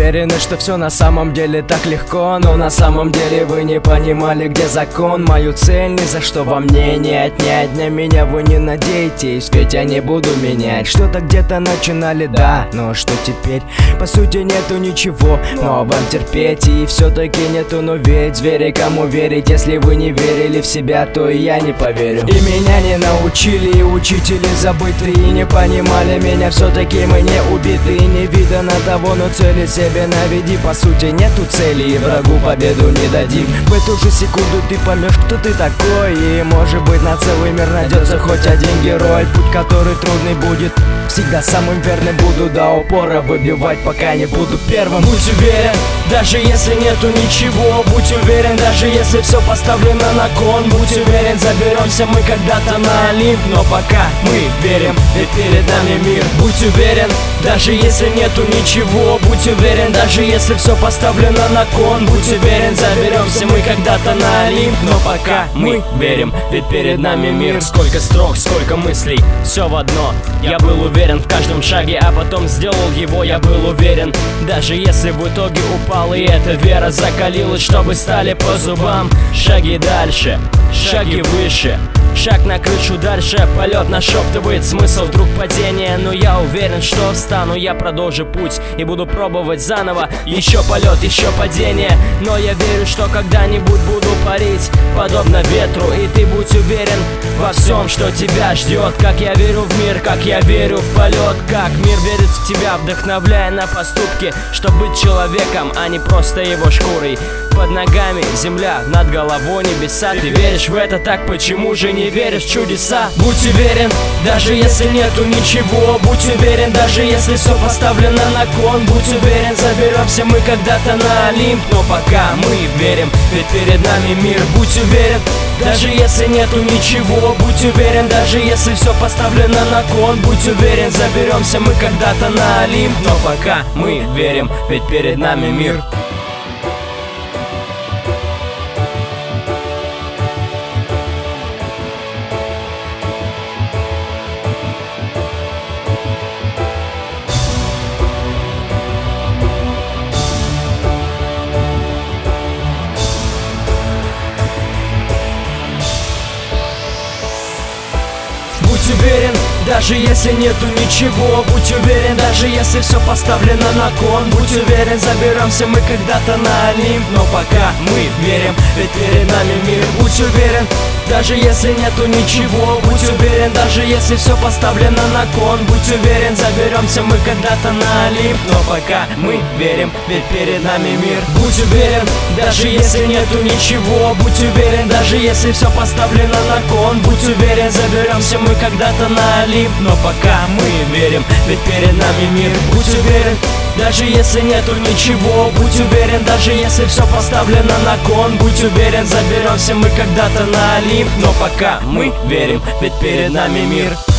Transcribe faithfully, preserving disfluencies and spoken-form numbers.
уверены, что все на самом деле так легко, но на самом деле вы не понимали, где закон. Мою цель ни за что во мне не отнять, на меня вы не надеетесь, ведь я не буду менять. Что-то где-то начинали, да, но что теперь? По сути нету ничего, но вам терпеть и все-таки нету, но ведь звери, кому верить, если вы не верили в себя, то и я не поверю. И меня не научили, и учители забыты, и не понимали меня, все-таки мы не убиты, и не видно того, но цели себе наведи. По сути нету цели, и врагу победу не дадим. В эту же секунду ты поймешь, кто ты такой, и может быть на целый мир найдется хоть один герой. Путь, который трудный будет, всегда самым верным буду до упора выбивать, пока не буду первым. Будь уверен, даже если нету ничего, будь уверен, даже если все поставлено на кон. Будь уверен, заберемся мы когда-то на Олимп, но пока мы верим, ведь перед нами мир. Будь уверен, даже если нету ничего, будь уверен, даже если все поставлено на кон. Будь уверен, заберемся мы когда-то на Олимп, но пока мы верим, ведь перед нами мир. Сколько строк, сколько мыслей, все в одно. Я был уверен в каждом шаге, а потом сделал его, я был уверен. Даже если в итоге упал, и эта вера закалилась, чтобы стали по зубам. Шаги дальше, шаги выше, шаг на крышу дальше, полет нашептывает смысл вдруг падения. Но я уверен, что встану, я продолжу путь и буду пробовать заново. Еще полет, еще падение, но я верю, что когда-нибудь буду парить подобно ветру. И ты будь уверен во всем, что тебя ждет. Как я верю в мир, как я верю в полет, как мир верит в тебя, вдохновляя на поступки, чтобы быть человеком, а не просто его шкурой. Под ногами земля, над головой небеса. Ты веришь в это, так почему же не веришь в чудеса? Будь уверен, даже если нету ничего, будь уверен, даже если все поставлено на кон. Будь уверен, заберемся мы когда-то на Олимп, но пока мы верим, ведь перед нами мир. Будь уверен, даже если нету ничего, будь уверен, даже если все поставлено на кон. Будь уверен, заберемся мы когда-то на Олимп, но пока мы верим, ведь перед нами мир. Будь уверен, даже если нету ничего, будь уверен, даже если все поставлено на кон. Будь уверен, заберемся мы когда-то на Олимп, но пока мы верим, ведь перед нами мир. Будь уверен, даже если нету ничего, будь уверен, даже если все поставлено на кон. Будь уверен, заберемся мы когда-то на Олимп, но пока мы верим, ведь перед нами мир. Будь уверен, даже если нету ничего, будь уверен, даже если все поставлено на кон. Будь уверен, заберемся мы когда-то на Олимп, но пока мы верим, ведь перед нами мир. Будь уверен, даже если нету ничего, будь уверен, даже если все поставлено на кон. Будь уверен, заберемся мы когда-то на Олимп, но пока мы верим, ведь перед нами мир.